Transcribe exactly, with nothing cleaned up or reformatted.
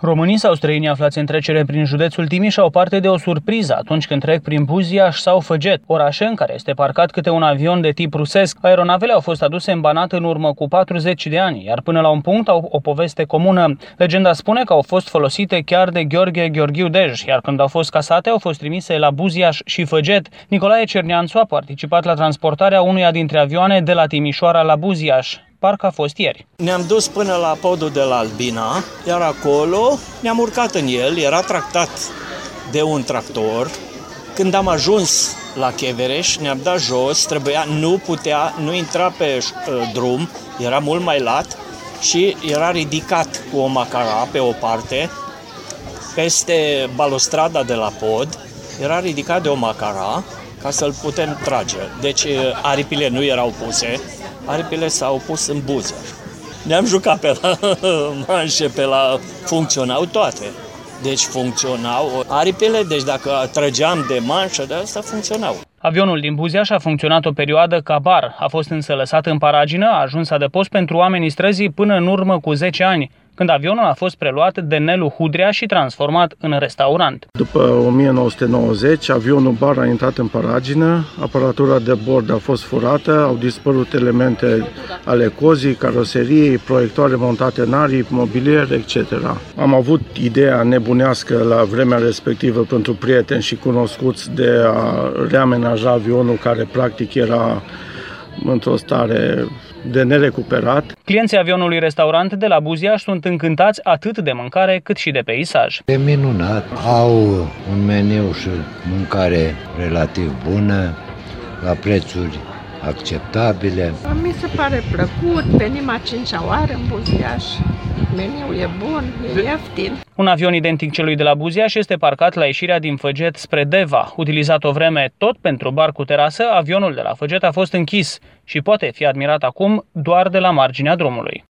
Românii sau străinii aflați în trecere prin județul Timiș au parte de o surpriză atunci când trec prin Buziaș sau Făget, orașe în care este parcat câte un avion de tip rusesc. Aeronavele au fost aduse în Banat în urmă cu patruzeci de ani, iar până la un punct au o poveste comună. Legenda spune că au fost folosite chiar de Gheorghe Gheorghiu Dej, iar când au fost casate au fost trimise la Buziaș și Făget. Nicolae Cerneanțu a participat la transportarea unuia dintre avioane de la Timișoara la Buziaș. Parcă a fost ieri. Ne-am dus până la podul de la Albina, iar acolo ne-am urcat în el, era tractat de un tractor. Când am ajuns la Chevereș, ne-am dat jos, trebuia, nu putea, nu intra pe uh, drum, era mult mai lat și era ridicat cu o macara pe o parte, peste balustrada de la pod, era ridicat de o macara ca să-l putem trage. Deci aripile nu erau puse, aripile s-au pus în Buziaș. Ne-am jucat pe la manșe, pe la... funcționau toate. Deci funcționau aripile, deci dacă trăgeam de manșă, de asta funcționau. Avionul din Buziaș a funcționat o perioadă ca bar, a fost însă lăsat în paragină, a ajuns adăpost pentru oamenii străzii până în urmă cu zece ani, când avionul a fost preluat de Nelu Hudrea și transformat în restaurant. După o mie nouă sute nouăzeci, avionul bar a intrat în paragină, aparatura de bord a fost furată, au dispărut elemente ale cozii, caroseriei, proiectoare montate în aripi, mobilier, et cetera. Am avut ideea nebunească la vremea respectivă pentru prieteni și cunoscuți de a reamenaja avionul care practic era într-o stare de nerecuperat. Clienții avionului restaurant de la Buziaș sunt încântați atât de mâncare cât și de peisaj. E minunat, au un meniu și mâncare relativ bună, la prețuri acceptabile. Mi se pare plăcut, venim a cincea oară în Buziaș, meniul e bun, e ieftin. Un avion identic celui de la Buziaș este parcat la ieșirea din Făget spre Deva. Utilizat o vreme tot pentru bar cu terasă, avionul de la Făget a fost închis și poate fi admirat acum doar de la marginea drumului.